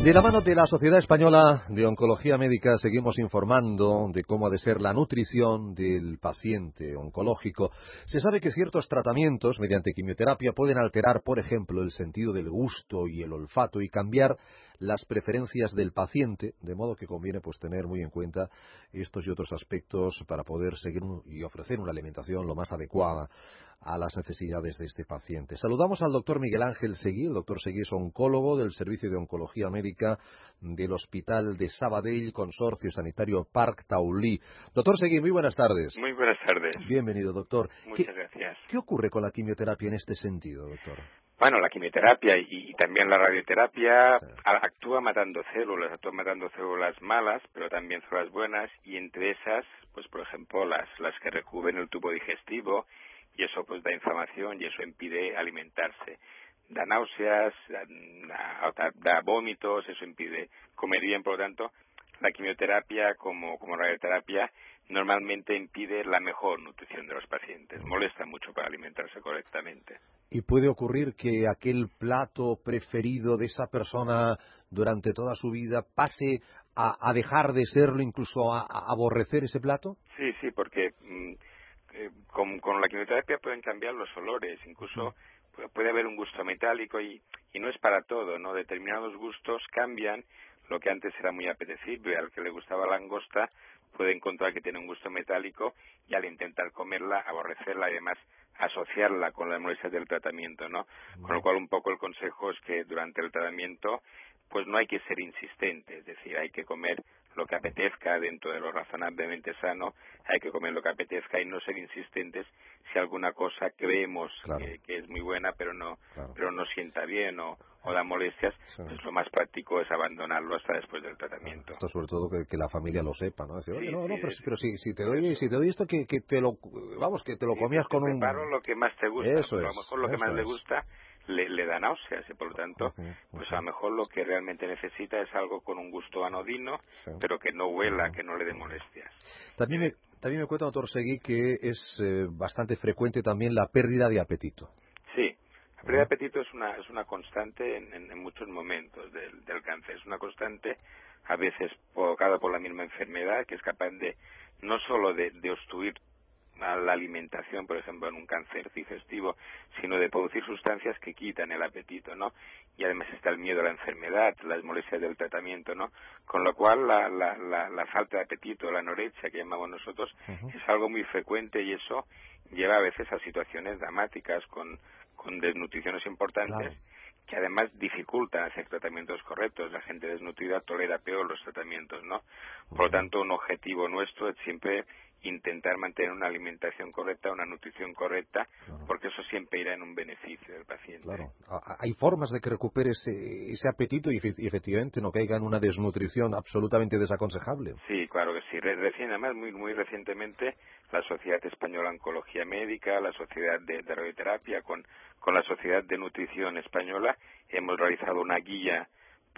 De la mano de la Sociedad Española de Oncología Médica seguimos informando de cómo ha de ser la nutrición del paciente oncológico. Se sabe que ciertos tratamientos mediante quimioterapia pueden alterar, por ejemplo, el sentido del gusto y el olfato y cambiar las preferencias del paciente, de modo que conviene tener muy en cuenta estos y otros aspectos para poder seguir y ofrecer una alimentación lo más adecuada a las necesidades de este paciente. Saludamos al doctor Miguel Ángel Seguí. El doctor Seguí es oncólogo del Servicio de Oncología Médica del Hospital de Sabadell, Consorcio Sanitario Parc Taulí. Doctor Seguí, muy buenas tardes. Muy buenas tardes. Bienvenido, doctor. Muchas gracias. ¿Qué ocurre con la quimioterapia en este sentido, doctor? Bueno, la quimioterapia y también la radioterapia actúa matando células malas, pero también células buenas, y entre esas, pues por ejemplo, las que recubren el tubo digestivo, y eso pues da inflamación y eso impide alimentarse. Da náuseas, da vómitos, eso impide comer bien. Por lo tanto, la quimioterapia como radioterapia normalmente impide la mejor nutrición de los pacientes, molesta mucho para alimentarse correctamente. ¿Y puede ocurrir que aquel plato preferido de esa persona durante toda su vida pase a dejar de serlo, incluso a aborrecer ese plato? Sí, porque con la quimioterapia pueden cambiar los olores, incluso puede haber un gusto metálico y no es para todo, ¿no? Determinados gustos cambian. Lo que antes era muy apetecible, al que le gustaba la langosta, puede encontrar que tiene un gusto metálico y al intentar comerla, aborrecerla y además asociarla con las molestias del tratamiento, ¿no? Con lo cual un poco el consejo es que durante el tratamiento pues no hay que ser insistente, es decir, hay que comer lo que apetezca dentro de lo razonablemente sano, hay que comer lo que apetezca y no ser insistentes si alguna cosa creemos que es muy buena pero no sienta bien o da molestias, pues lo más práctico es abandonarlo hasta después del tratamiento. Esto sobre todo que la familia lo sepa, ¿no? Decir, oye, pero si te doy esto que te lo comías con un... Preparo lo que más te gusta, Eso a lo mejor lo que más le gusta le da náuseas y por lo tanto pues a lo mejor lo que realmente necesita es algo con un gusto anodino, pero que no huela, que no le dé molestias. También me cuenta, doctor Seguí, que es bastante frecuente también la pérdida de apetito. Sí, la pérdida de apetito es una constante en muchos momentos del cáncer, es una constante a veces provocada por la misma enfermedad, que es capaz de no solo de obstruir a la alimentación, por ejemplo, en un cáncer digestivo, sino de producir sustancias que quitan el apetito, ¿no? Y además está el miedo a la enfermedad, las molestias del tratamiento, ¿no? Con lo cual la falta de apetito, la anorexia que llamamos nosotros, es algo muy frecuente y eso lleva a veces a situaciones dramáticas con desnutriciones importantes, que además dificultan hacer tratamientos correctos. La gente desnutrida tolera peor los tratamientos, ¿no? Por lo tanto, un objetivo nuestro es siempre intentar mantener una alimentación correcta, una nutrición correcta, porque eso siempre irá en un beneficio del paciente. Claro. Hay formas de que recupere ese apetito y efectivamente no caiga en una desnutrición absolutamente desaconsejable. Sí, claro que sí. Además, muy recientemente, la Sociedad Española de Oncología Médica, la Sociedad de Radioterapia, con la Sociedad de Nutrición Española, hemos realizado una guía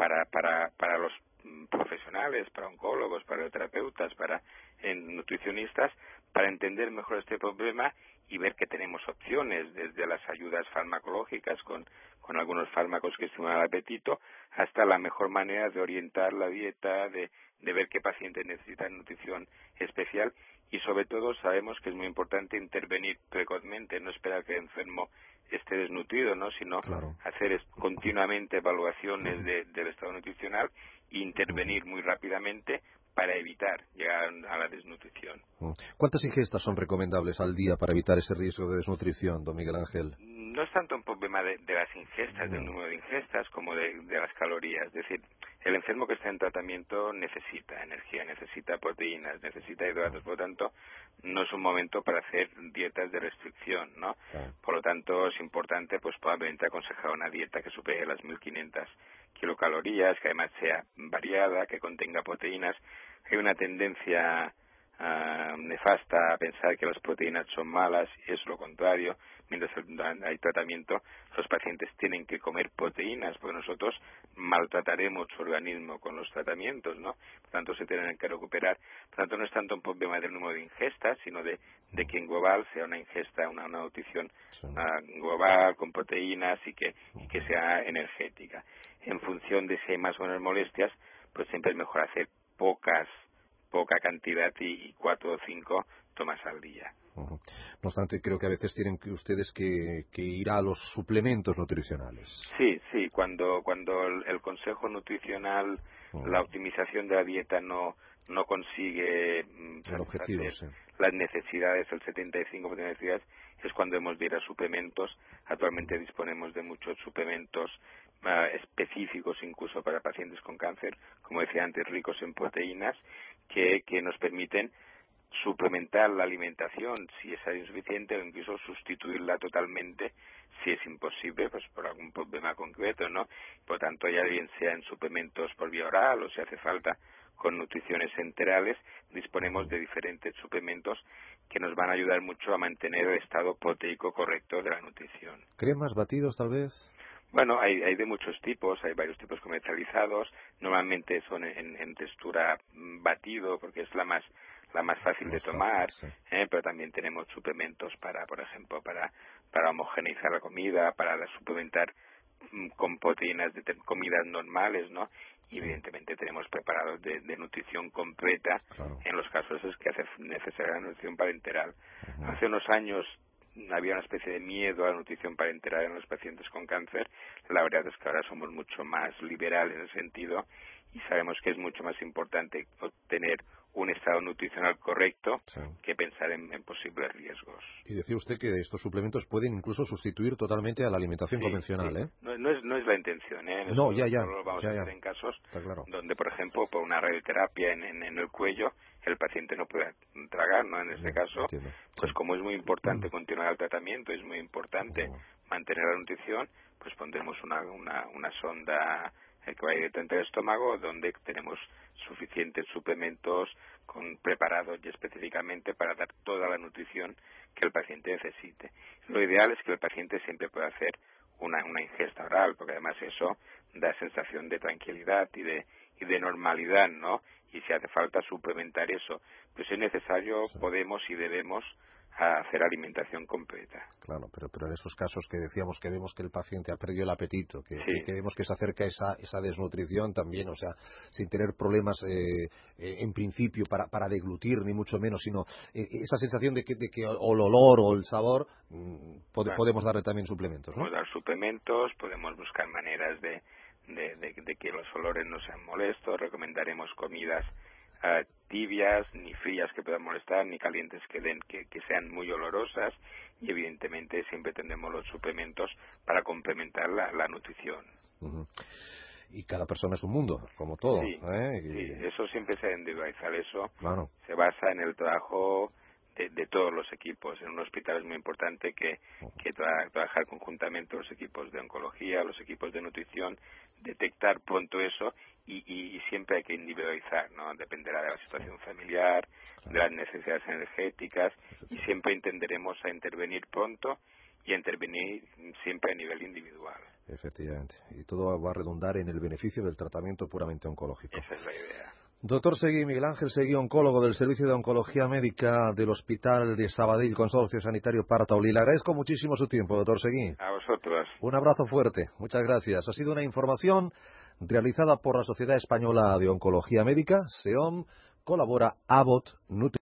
para los profesionales, para oncólogos, para radioterapeutas, para nutricionistas, para entender mejor este problema y ver que tenemos opciones, desde las ayudas farmacológicas con algunos fármacos que estimulan el apetito, hasta la mejor manera de orientar la dieta, de ver qué pacientes necesitan nutrición especial y sobre todo sabemos que es muy importante intervenir precozmente, no esperar que el enfermo esté desnutrido, ¿no? Sino hacer continuamente evaluaciones del estado nutricional e intervenir muy rápidamente para evitar llegar a la desnutrición. ¿Cuántas ingestas son recomendables al día para evitar ese riesgo de desnutrición, don Miguel Ángel? No es tanto un problema de las ingestas, del número de ingestas, como de las calorías. Es decir, el enfermo que está en tratamiento necesita energía, necesita proteínas, necesita hidratos. Por lo tanto, no es un momento para hacer dietas de restricción, ¿no? Por lo tanto, es importante, pues probablemente aconsejar una dieta que supere las 1.500 kilocalorías, que además sea variada, que contenga proteínas. Hay una tendencia nefasta a pensar que las proteínas son malas, y es lo contrario. Mientras hay tratamiento, los pacientes tienen que comer proteínas, porque nosotros maltrataremos su organismo con los tratamientos, ¿no? Por tanto, se tienen que recuperar. Por tanto, no es tanto un problema del número de ingestas, sino de que en global sea una ingesta, una nutrición global, con proteínas y que sea energética. en función de si hay más o menos molestias, pues siempre es mejor hacer poca cantidad y 4 o 5 tomas al día. No obstante, creo que a veces tienen que ustedes que ir a los suplementos nutricionales. Sí, cuando el consejo nutricional, la optimización de la dieta no consigue El objetivo, satisfacer sí. las necesidades, el 75% de necesidades, es cuando hemos de ir a suplementos. Actualmente disponemos de muchos suplementos específicos incluso para pacientes con cáncer, como decía antes, ricos en proteínas, que nos permiten suplementar la alimentación si es insuficiente o incluso sustituirla totalmente si es imposible, pues por algún problema concreto, ¿no? Por tanto, ya bien sea en suplementos por vía oral o si hace falta con nutriciones enterales, disponemos de diferentes suplementos que nos van a ayudar mucho a mantener el estado proteico correcto de la nutrición. ¿Cremas, batidos, tal vez? Bueno, hay de muchos tipos, hay varios tipos comercializados, normalmente son en textura batido porque es la más fácil de tomar, fácil, sí. Pero también tenemos suplementos para, por ejemplo, para homogeneizar la comida, para suplementar con proteínas de comidas normales, ¿no? Y evidentemente tenemos preparados de nutrición completa, Claro. en los casos es que hace necesaria la nutrición parenteral. Hace unos años había una especie de miedo a la nutrición parenteral en los pacientes con cáncer. La verdad es que ahora somos mucho más liberales en ese sentido y sabemos que es mucho más importante obtener un estado nutricional correcto que pensar en posibles riesgos. Y decía usted que estos suplementos pueden incluso sustituir totalmente a la alimentación convencional, ¿eh? No es la intención, No, ya. Solo lo vamos a hacer en casos donde, por ejemplo, por una radioterapia en el cuello, el paciente no puede tragar, ¿no? En este caso, entiendo. pues como es muy importante continuar el tratamiento, es muy importante mantener la nutrición, pues pondremos una sonda que va directamente al estómago, donde tenemos suficientes suplementos preparados y específicamente para dar toda la nutrición que el paciente necesite. Lo ideal es que el paciente siempre pueda hacer una ingesta oral, porque además eso da sensación de tranquilidad y de normalidad, ¿no? Y si hace falta suplementar eso, pues si es necesario, podemos y debemos hacer alimentación completa. Claro, pero en esos casos que decíamos que vemos que el paciente ha perdido el apetito, que vemos que se acerca esa desnutrición también, o sea, sin tener problemas en principio para deglutir, ni mucho menos, sino esa sensación de que o el olor o el sabor, podemos darle también suplementos, ¿no? Podemos dar suplementos, podemos buscar maneras de que los olores no sean molestos, recomendaremos comidas tibias, ni frías que puedan molestar, ni calientes que sean muy olorosas, y evidentemente siempre tendremos los suplementos para complementar la nutrición. Y cada persona es un mundo, como todo. Sí, eso siempre se debe individualizar, eso se basa en el trabajo de todos los equipos. En un hospital es muy importante que trabajar conjuntamente los equipos de oncología, los equipos de nutrición, detectar pronto eso y siempre hay que individualizar, ¿no? Dependerá de la situación familiar, de las necesidades energéticas y siempre intentaremos a intervenir pronto y a intervenir siempre a nivel individual. Efectivamente. Y todo va a redundar en el beneficio del tratamiento puramente oncológico. Esa es la idea. Doctor Seguí, Miguel Ángel Seguí, oncólogo del Servicio de Oncología Médica del Hospital de Sabadell, Consorcio Sanitario Partaulí. Le agradezco muchísimo su tiempo, doctor Seguí. A vosotros. Un abrazo fuerte. Muchas gracias. Ha sido una información realizada por la Sociedad Española de Oncología Médica, SEOM, colabora Abbott Nutrition.